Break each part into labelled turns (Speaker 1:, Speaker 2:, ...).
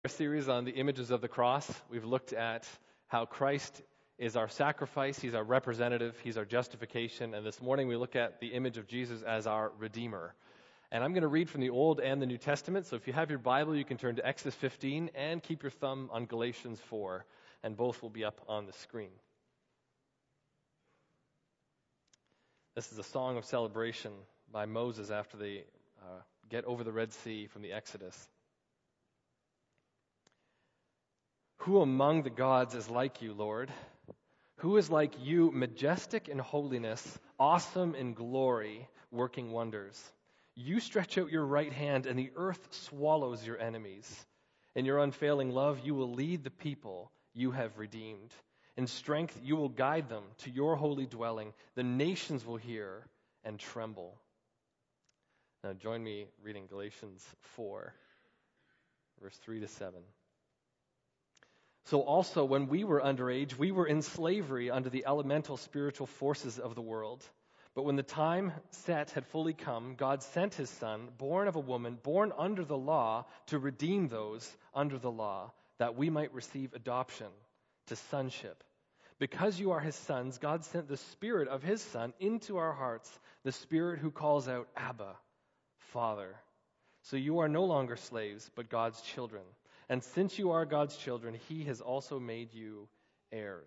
Speaker 1: Our series on the images of the cross. We've looked at how Christ is our sacrifice, He's our representative, He's our justification, and this morning we look at the image of Jesus as our Redeemer. And I'm going to read from the Old and the New Testament, so if you have your Bible, you can turn to Exodus 15 and keep your thumb on Galatians 4, and both will be up on the screen. This is a song of celebration by Moses after they get over the Red Sea from the Exodus. Who among the gods is like you, Lord? Who is like you, majestic in holiness, awesome in glory, working wonders? You stretch out your right hand, and the earth swallows your enemies. In your unfailing love, you will lead the people you have redeemed. In strength, you will guide them to your holy dwelling. The nations will hear and tremble. Now join me reading Galatians 4, verse 3 to 7. So also, when we were underage, we were in slavery under the elemental spiritual forces of the world. But when the time set had fully come, God sent His Son, born of a woman, born under the law, to redeem those under the law, that we might receive adoption to sonship. Because you are His sons, God sent the Spirit of His Son into our hearts, the Spirit who calls out, Abba, Father. So you are no longer slaves, but God's children. And since you are God's children, He has also made you heirs.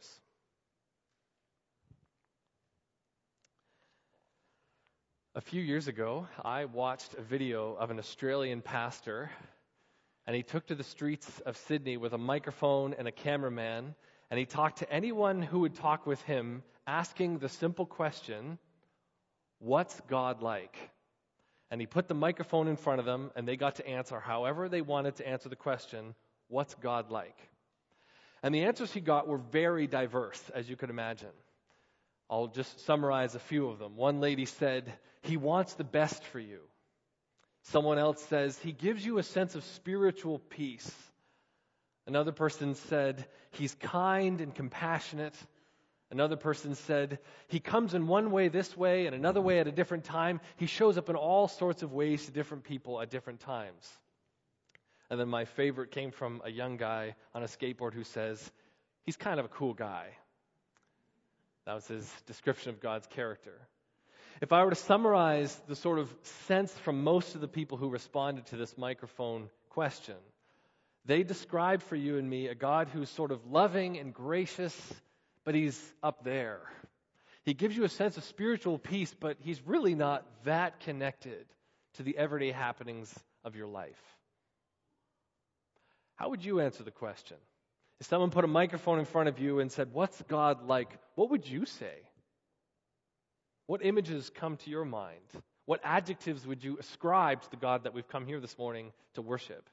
Speaker 1: A few years ago, I watched a video of an Australian pastor, and he took to the streets of Sydney with a microphone and a cameraman, and he talked to anyone who would talk with him, asking the simple question, what's God like? And he put the microphone in front of them, and they got to answer however they wanted to answer the question, what's God like? And the answers he got were very diverse, as you could imagine. I'll just summarize a few of them. One lady said, He wants the best for you. Someone else says, He gives you a sense of spiritual peace. Another person said, He's kind and compassionate. Another person said, He comes in one way this way and another way at a different time. He shows up in all sorts of ways to different people at different times. And then my favorite came from a young guy on a skateboard who says, He's kind of a cool guy. That was his description of God's character. If I were to summarize the sort of sense from most of the people who responded to this microphone question, they described for you and me a God who's sort of loving and gracious, but He's up there. He gives you a sense of spiritual peace, but He's really not that connected to the everyday happenings of your life. How would you answer the question? If someone put a microphone in front of you and said, what's God like? What would you say? What images come to your mind? What adjectives would you ascribe to the God that we've come here this morning to worship?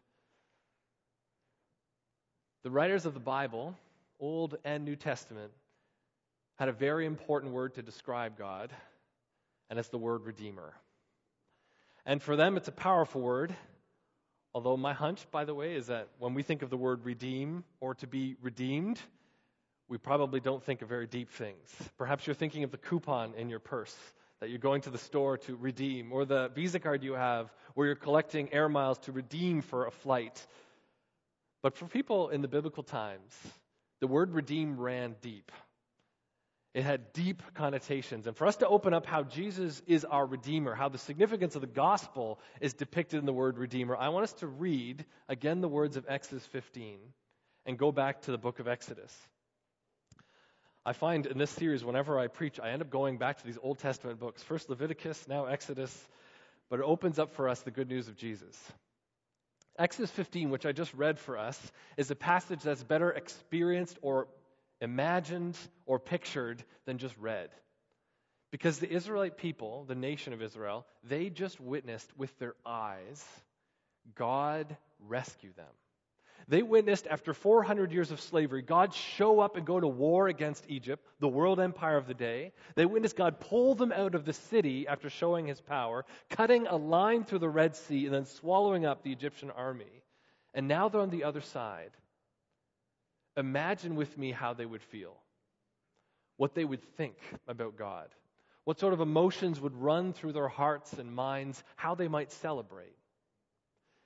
Speaker 1: The writers of the Bible, Old and New Testament, had a very important word to describe God, and it's the word Redeemer. And for them, it's a powerful word, although my hunch, by the way, is that when we think of the word redeem or to be redeemed, we probably don't think of very deep things. Perhaps you're thinking of the coupon in your purse that you're going to the store to redeem, or the Visa card you have where you're collecting air miles to redeem for a flight. But for people in the biblical times, the word redeem ran deep. It had deep connotations. And for us to open up how Jesus is our Redeemer, how the significance of the gospel is depicted in the word Redeemer, I want us to read again the words of Exodus 15 and go back to the book of Exodus. I find in this series, whenever I preach, I end up going back to these Old Testament books. First Leviticus, now Exodus, but it opens up for us the good news of Jesus. Exodus 15, which I just read for us, is a passage that's better experienced or imagined or pictured than just read. Because the Israelite people, the nation of Israel, they just witnessed with their eyes God rescue them. They witnessed after 400 years of slavery, God show up and go to war against Egypt, the world empire of the day. They witnessed God pull them out of the city after showing His power, cutting a line through the Red Sea and then swallowing up the Egyptian army. And now they're on the other side. Imagine with me how they would feel, what they would think about God, what sort of emotions would run through their hearts and minds, how they might celebrate.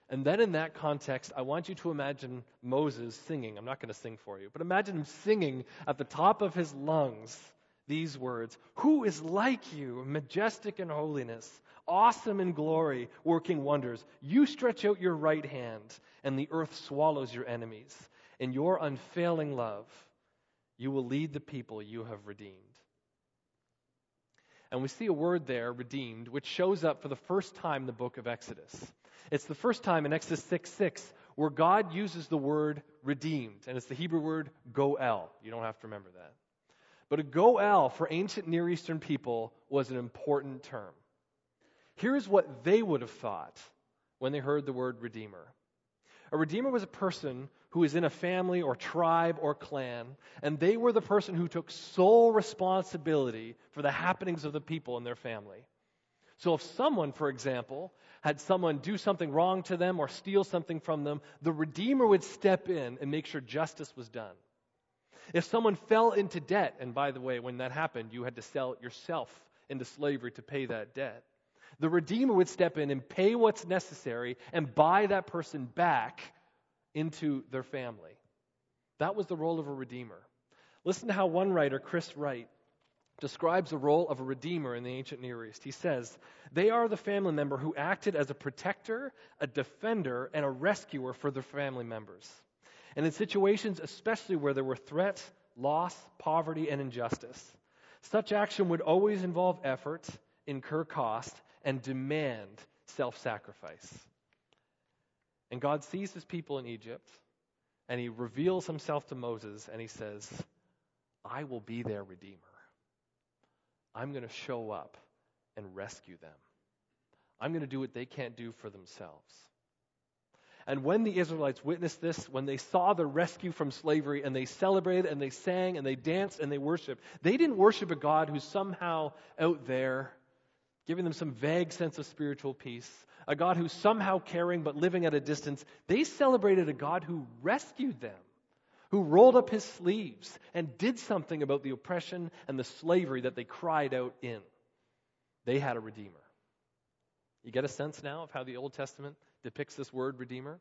Speaker 1: And then in that context, I want you to imagine Moses singing. I'm not going to sing for you, but imagine him singing at the top of his lungs these words: "Who is like you, majestic in holiness, awesome in glory, working wonders? You stretch out your right hand, and the earth swallows your enemies. In your unfailing love, you will lead the people you have redeemed." And we see a word there, redeemed, which shows up for the first time in the book of Exodus. It's the first time in Exodus 6:6 where God uses the word redeemed, and it's the Hebrew word goel. You don't have to remember that. But a goel for ancient Near Eastern people was an important term. Here's what they would have thought when they heard the word redeemer. A redeemer was a person who was in a family or tribe or clan, and they were the person who took sole responsibility for the happenings of the people in their family. So if someone, for example, had someone do something wrong to them or steal something from them, the redeemer would step in and make sure justice was done. If someone fell into debt, and by the way, when that happened, you had to sell yourself into slavery to pay that debt, the redeemer would step in and pay what's necessary and buy that person back into their family. That was the role of a redeemer. Listen to how one writer, Chris Wright, describes the role of a redeemer in the ancient Near East. He says, "They are the family member who acted as a protector, a defender, and a rescuer for their family members. And in situations especially where there were threat, loss, poverty, and injustice, such action would always involve effort, incur cost, and demand self-sacrifice." And God sees his people in Egypt, and he reveals himself to Moses, and he says, "I will be their redeemer. I'm going to show up and rescue them. I'm going to do what they can't do for themselves." And when the Israelites witnessed this, when they saw the rescue from slavery, and they celebrated, and they sang, and they danced, and they worshiped, they didn't worship a God who's somehow out there, giving them some vague sense of spiritual peace, a God who's somehow caring but living at a distance. They celebrated a God who rescued them, who rolled up his sleeves and did something about the oppression and the slavery that they cried out in. They had a redeemer. You get a sense now of how the Old Testament depicts this word redeemer?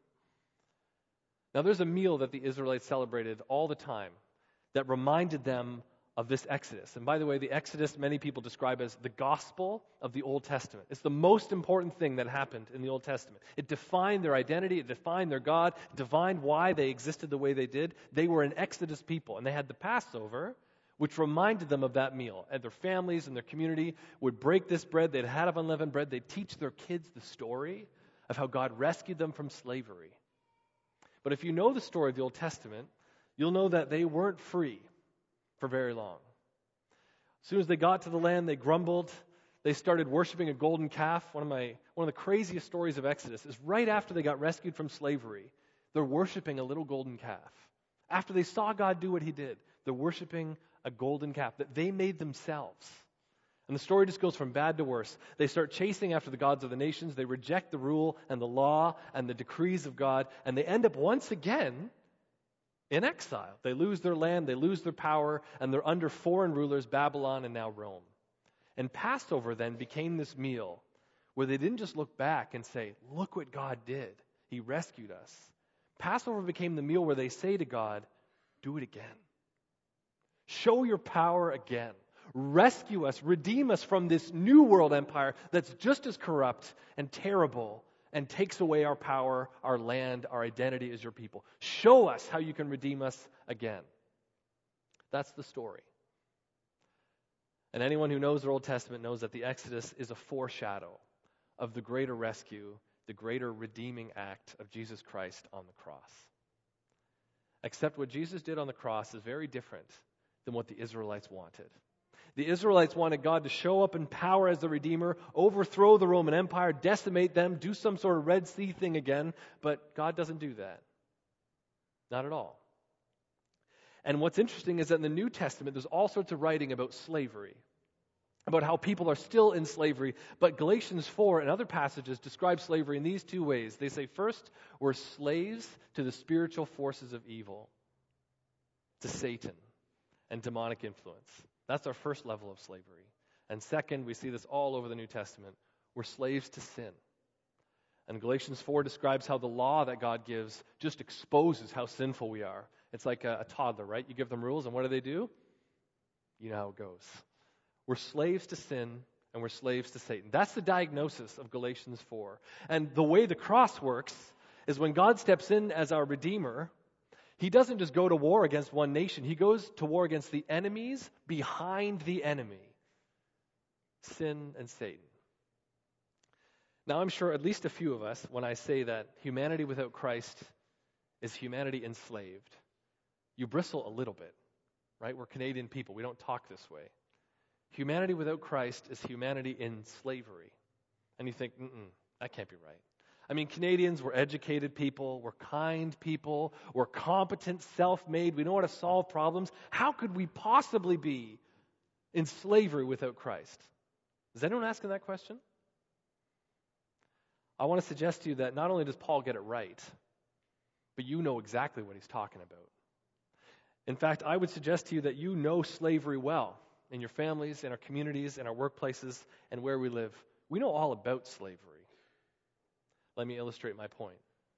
Speaker 1: Now there's a meal that the Israelites celebrated all the time that reminded them of this Exodus. And by the way, the Exodus many people describe as the gospel of the Old Testament. It's the most important thing that happened in the Old Testament. It defined their identity, it defined their God, it defined why they existed the way they did. They were an Exodus people, and they had the Passover, which reminded them of that meal. And their families and their community would break this bread. They'd have unleavened bread. They'd teach their kids the story of how God rescued them from slavery. But if you know the story of the Old Testament, you'll know that they weren't free for very long. As soon as they got to the land, they grumbled. They started worshiping a golden calf. One of the craziest stories of Exodus is right after they got rescued from slavery, they're worshiping a little golden calf. After they saw God do what he did, they're worshiping a golden calf that they made themselves. And the story just goes from bad to worse. They start chasing after the gods of the nations. They reject the rule and the law and the decrees of God. And they end up once again in exile. They lose their land, they lose their power, and they're under foreign rulers, Babylon and now Rome. And Passover then became this meal where they didn't just look back and say, "Look what God did. He rescued us." Passover became the meal where they say to God, "Do it again. Show your power again. Rescue us, redeem us from this new world empire that's just as corrupt and terrible and takes away our power, our land, our identity as your people. Show us how you can redeem us again." That's the story. And anyone who knows the Old Testament knows that the Exodus is a foreshadow of the greater rescue, the greater redeeming act of Jesus Christ on the cross. Except what Jesus did on the cross is very different than what the Israelites wanted. The Israelites wanted God to show up in power as the Redeemer, overthrow the Roman Empire, decimate them, do some sort of Red Sea thing again, but God doesn't do that. Not at all. And what's interesting is that in the New Testament, there's all sorts of writing about slavery, about how people are still in slavery, but Galatians 4 and other passages describe slavery in these two ways. They say, first, we're slaves to the spiritual forces of evil, to Satan and demonic influence. That's our first level of slavery. And second, we see this all over the New Testament. We're slaves to sin. And Galatians 4 describes how the law that God gives just exposes how sinful we are. It's like a toddler, right? You give them rules, and what do? You know how it goes. We're slaves to sin, and we're slaves to Satan. That's the diagnosis of Galatians 4. And the way the cross works is when God steps in as our Redeemer, He doesn't just go to war against one nation. He goes to war against the enemies behind the enemy, sin and Satan. Now, I'm sure at least a few of us, when I say that humanity without Christ is humanity enslaved, you bristle a little bit, right? We're Canadian people. We don't talk this way. Humanity without Christ is humanity in slavery. And you think, that can't be right. I mean, Canadians, we're educated people, we're kind people, we're competent, self-made, we know how to solve problems. How could we possibly be in slavery without Christ? Is anyone asking that question? I want to suggest to you that not only does Paul get it right, but you know exactly what he's talking about. In fact, I would suggest to you that you know slavery well in your families, in our communities, in our workplaces, and where we live. We know all about slavery. Let me illustrate my point.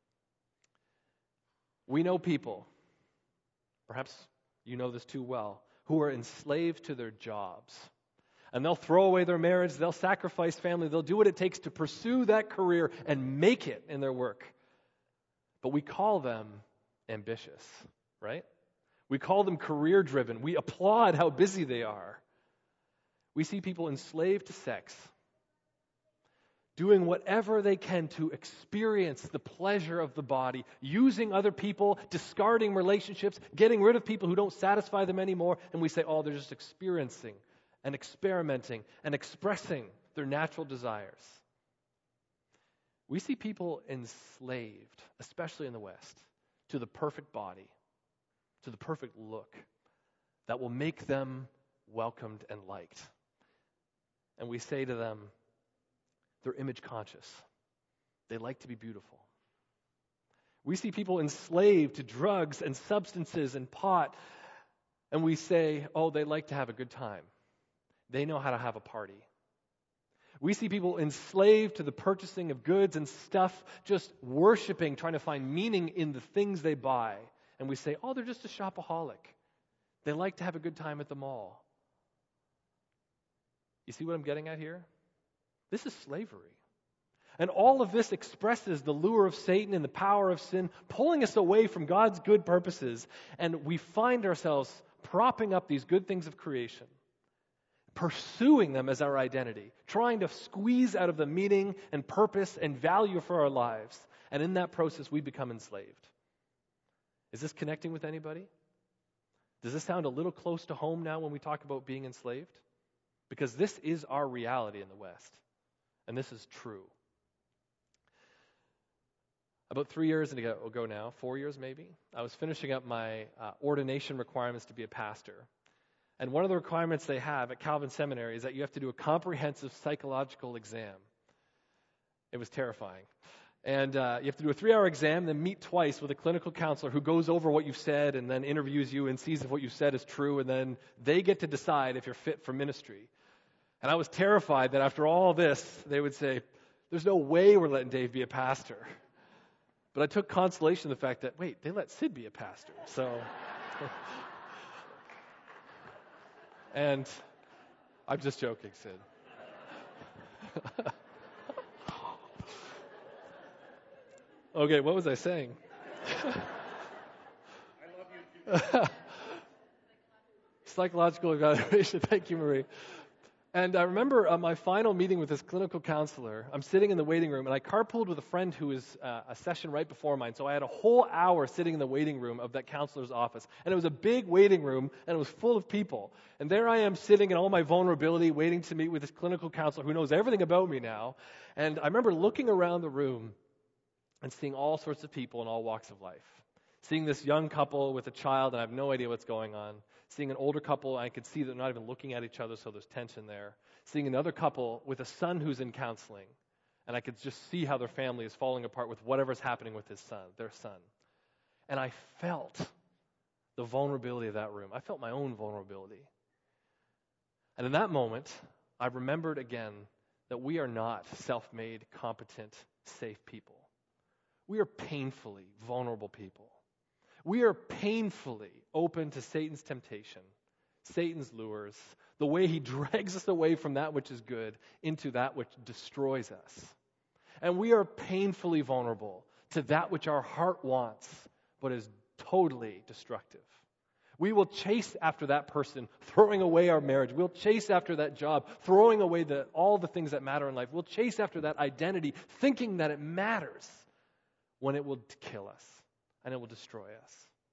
Speaker 1: We know people, perhaps you know this too well, who are enslaved to their jobs. And they'll throw away their marriage, they'll sacrifice family, they'll do what it takes to pursue that career and make it in their work. But we call them ambitious, right? We call them career-driven. We applaud how busy they are. We see people enslaved to sex, doing whatever they can to experience the pleasure of the body, using other people, discarding relationships, getting rid of people who don't satisfy them anymore, and we say, oh, they're just experiencing and experimenting and expressing their natural desires. We see people enslaved, especially in the West, to the perfect body, to the perfect look that will make them welcomed and liked. And we say to them, they're image conscious. They like to be beautiful. We see people enslaved to drugs and substances and pot, and we say, oh, they like to have a good time. They know how to have a party. We see people enslaved to the purchasing of goods and stuff, just worshiping, trying to find meaning in the things they buy. And we say, oh, they're just a shopaholic. They like to have a good time at the mall. You see what I'm getting at here? This is slavery. And all of this expresses the lure of Satan and the power of sin, pulling us away from God's good purposes. And we find ourselves propping up these good things of creation, pursuing them as our identity, trying to squeeze out of the meaning and purpose and value for our lives. And in that process, we become enslaved. Is this connecting with anybody? Does this sound a little close to home now when we talk about being enslaved? Because this is our reality in the West. And this is true. About 3 years ago now, 4 years maybe, I was finishing up my ordination requirements to be a pastor. And one of the requirements they have at Calvin Seminary is that you have to do a comprehensive psychological exam. It was terrifying. And you have to do a 3-hour exam, then meet twice with a clinical counselor who goes over what you've said and then interviews you and sees if what you've said is true, and then they get to decide if you're fit for ministry. And I was terrified that after all this, they would say, there's no way we're letting Dave be a pastor. But I took consolation in the fact that, wait, they let Sid be a pastor. So, and I'm just joking, Sid. Okay, what was I saying? I love you too. Psychological evaluation. Thank you, Marie. And I remember my final meeting with this clinical counselor. I'm sitting in the waiting room, and I carpooled with a friend who was a session right before mine. So I had a whole hour sitting in the waiting room of that counselor's office. And it was a big waiting room, and it was full of people. And there I am sitting in all my vulnerability, waiting to meet with this clinical counselor who knows everything about me now. And I remember looking around the room and seeing all sorts of people in all walks of life. Seeing this young couple with a child, and I have no idea what's going on. Seeing an older couple, I could see they're not even looking at each other, so there's tension there. Seeing another couple with a son who's in counseling, and I could just see how their family is falling apart with whatever's happening with their son. And I felt the vulnerability of that room. I felt my own vulnerability. And in that moment, I remembered again that we are not self-made, competent, safe people. We are painfully vulnerable people. We are painfully open to Satan's temptation, Satan's lures, the way he drags us away from that which is good into that which destroys us. And we are painfully vulnerable to that which our heart wants, but is totally destructive. We will chase after that person, throwing away our marriage. We'll chase after that job, throwing away all the things that matter in life. We'll chase after that identity, thinking that it matters, when it will kill us and it will destroy us.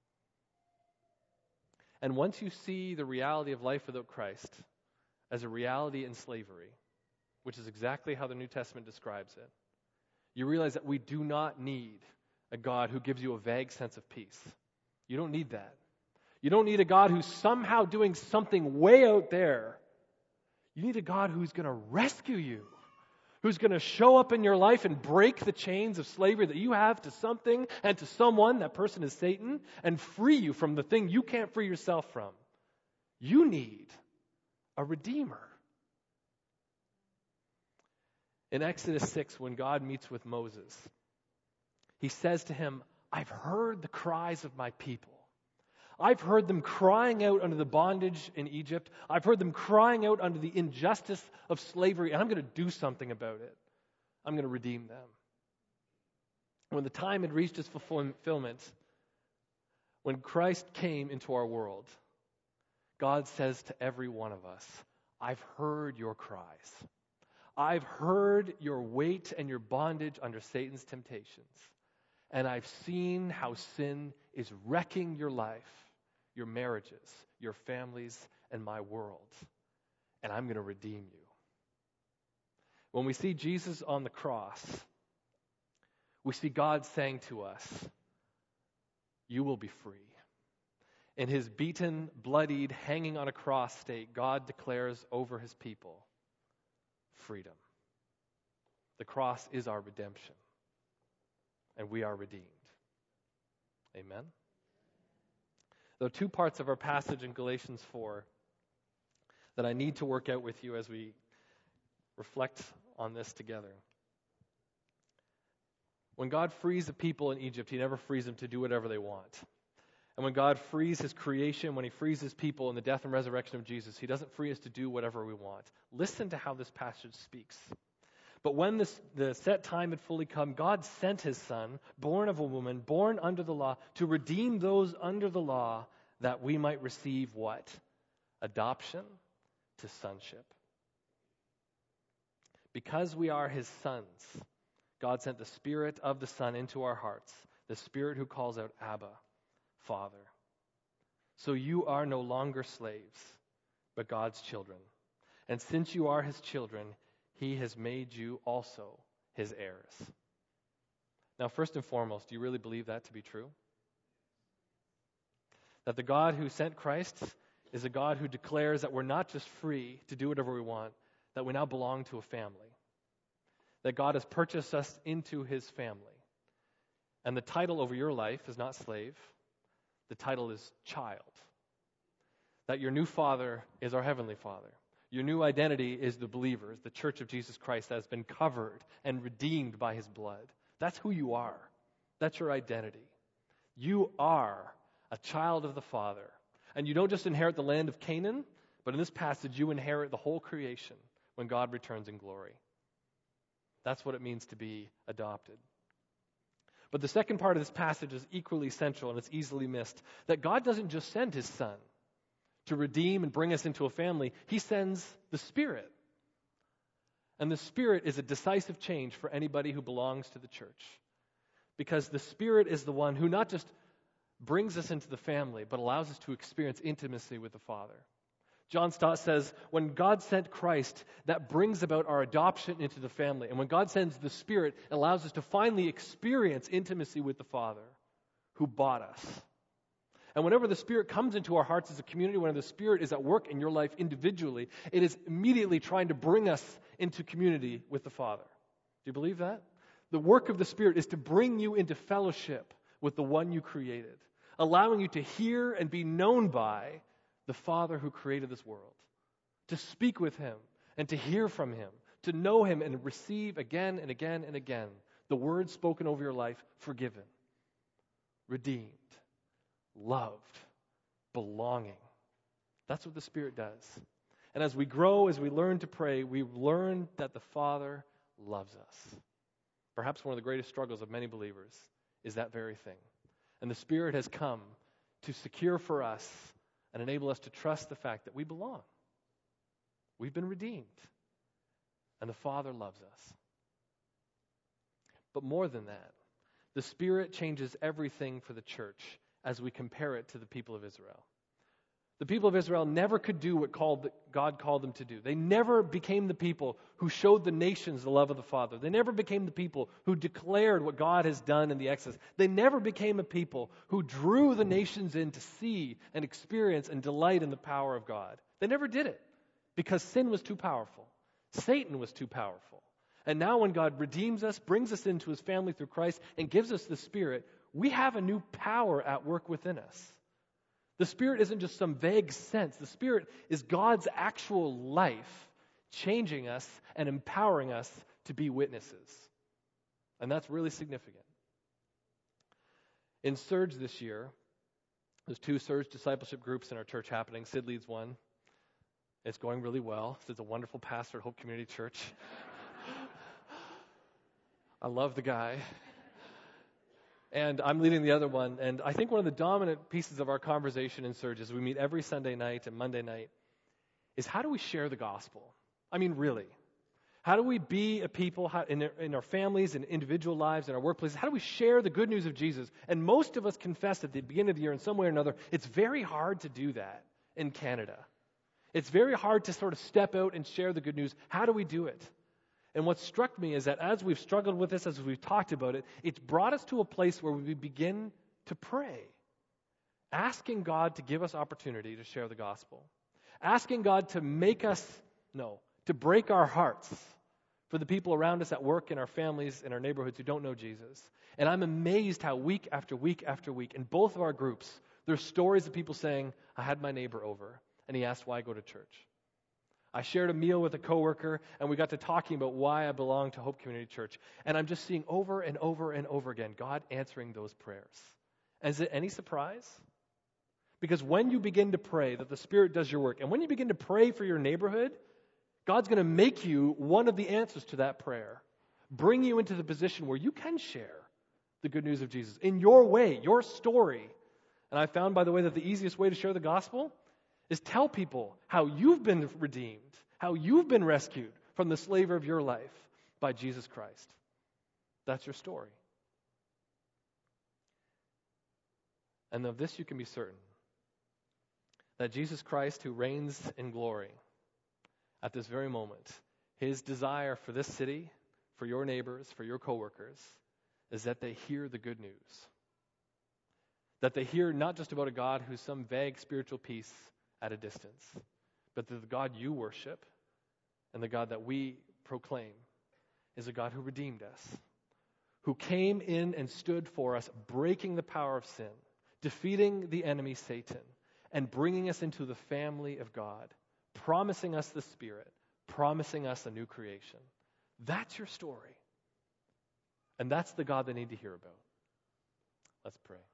Speaker 1: And once you see the reality of life without Christ as a reality in slavery, which is exactly how the New Testament describes it, you realize that we do not need a God who gives you a vague sense of peace. You don't need that. You don't need a God who's somehow doing something way out there. You need a God who's going to rescue you, who's going to show up in your life and break the chains of slavery that you have to something and to someone. That person is Satan, and free you from the thing you can't free yourself from. You need a Redeemer. In Exodus 6, when God meets with Moses, he says to him, I've heard the cries of my people. I've heard them crying out under the bondage in Egypt. I've heard them crying out under the injustice of slavery, and I'm going to do something about it. I'm going to redeem them. When the time had reached its fulfillment, when Christ came into our world, God says to every one of us, I've heard your cries. I've heard your weight and your bondage under Satan's temptations. And I've seen how sin is wrecking your life, your marriages, your families, and my world. And I'm going to redeem you. When we see Jesus on the cross, we see God saying to us, you will be free. In his beaten, bloodied, hanging on a cross state, God declares over his people freedom. The cross is our redemption, and we are redeemed. Amen? There are two parts of our passage in Galatians 4 that I need to work out with you as we reflect on this together. When God frees the people in Egypt, he never frees them to do whatever they want. And when God frees his creation, when he frees his people in the death and resurrection of Jesus, he doesn't free us to do whatever we want. Listen to how this passage speaks. But when the set time had fully come, God sent his Son, born of a woman, born under the law, to redeem those under the law, that we might receive what? Adoption to sonship. Because we are his sons, God sent the Spirit of the Son into our hearts, the Spirit who calls out, Abba, Father. So you are no longer slaves, but God's children. And since you are his children, he has made you also his heirs. Now, first and foremost, do you really believe that to be true? That the God who sent Christ is a God who declares that we're not just free to do whatever we want, that we now belong to a family. That God has purchased us into his family. And the title over your life is not slave. The title is child. That your new father is our heavenly Father. Your new identity is the believers, the church of Jesus Christ that has been covered and redeemed by his blood. That's who you are. That's your identity. You are a child of the Father. And you don't just inherit the land of Canaan, but in this passage you inherit the whole creation when God returns in glory. That's what it means to be adopted. But the second part of this passage is equally essential, and it's easily missed. That God doesn't just send his Son to redeem and bring us into a family. He sends the Spirit. And the Spirit is a decisive change for anybody who belongs to the church. Because the Spirit is the one who not just brings us into the family, but allows us to experience intimacy with the Father. John Stott says, when God sent Christ, that brings about our adoption into the family. And when God sends the Spirit, it allows us to finally experience intimacy with the Father who bought us. And whenever the Spirit comes into our hearts as a community, whenever the Spirit is at work in your life individually, it is immediately trying to bring us into community with the Father. Do you believe that? The work of the Spirit is to bring you into fellowship with the one you created, allowing you to hear and be known by the Father who created this world, to speak with him and to hear from him, to know him and receive again and again and again the The words spoken over your life, forgiven, redeemed, loved, belonging. That's what the Spirit does. And as we grow, as we learn to pray, we learn that the Father loves us. Perhaps one of the greatest struggles of many believers is that very thing. And the Spirit has come to secure for us and enable us to trust the fact that we belong. We've been redeemed. And the Father loves us. But more than that, the Spirit changes everything for the church as we compare it to the people of Israel. The people of Israel never could do what God called them to do. They never became the people who showed the nations the love of the Father. They never became the people who declared what God has done in the Exodus. They never became a people who drew the nations in to see and experience and delight in the power of God. They never did it because sin was too powerful. Satan was too powerful. And now when God redeems us, brings us into his family through Christ, and gives us the Spirit, we have a new power at work within us. The Spirit isn't just some vague sense. The Spirit is God's actual life, changing us and empowering us to be witnesses. And that's really significant. In Surge this year, there's 2 Surge discipleship groups in our church happening. Sid leads one. It's going really well. Sid's a wonderful pastor at Hope Community Church. I love the guy. And I'm leading the other one. And I think one of the dominant pieces of our conversation in Surge, as we meet every Sunday night and Monday night, is how do we share the gospel? I mean, really. How do we be a people in our families, in individual lives, in our workplaces? How do we share the good news of Jesus? And most of us confess at the beginning of the year in some way or another, it's very hard to do that in Canada. It's very hard to sort of step out and share the good news. How do we do it? And what struck me is that as we've struggled with this, as we've talked about it, it's brought us to a place where we begin to pray, asking God to give us opportunity to share the gospel, asking God to to break our hearts for the people around us at work, in our families, in our neighborhoods who don't know Jesus. And I'm amazed how week after week after week, in both of our groups, there's stories of people saying, I had my neighbor over, and he asked why I go to church. I shared a meal with a coworker, and we got to talking about why I belong to Hope Community Church. And I'm just seeing over and over and over again God answering those prayers. And is it any surprise? Because when you begin to pray that the Spirit does your work, and when you begin to pray for your neighborhood, God's going to make you one of the answers to that prayer. Bring you into the position where you can share the good news of Jesus in your way, your story. And I found, by the way, that the easiest way to share the gospel is tell people how you've been redeemed, how you've been rescued from the slavery of your life by Jesus Christ. That's your story. And of this you can be certain, that Jesus Christ, who reigns in glory at this very moment, his desire for this city, for your neighbors, for your coworkers, is that they hear the good news. That they hear not just about a God who's some vague spiritual peace at a distance, but that the God you worship and the God that we proclaim is a God who redeemed us, who came in and stood for us, breaking the power of sin, defeating the enemy Satan, and bringing us into the family of God, promising us the Spirit, promising us a new creation. That's your story. And that's the God they need to hear about. Let's pray.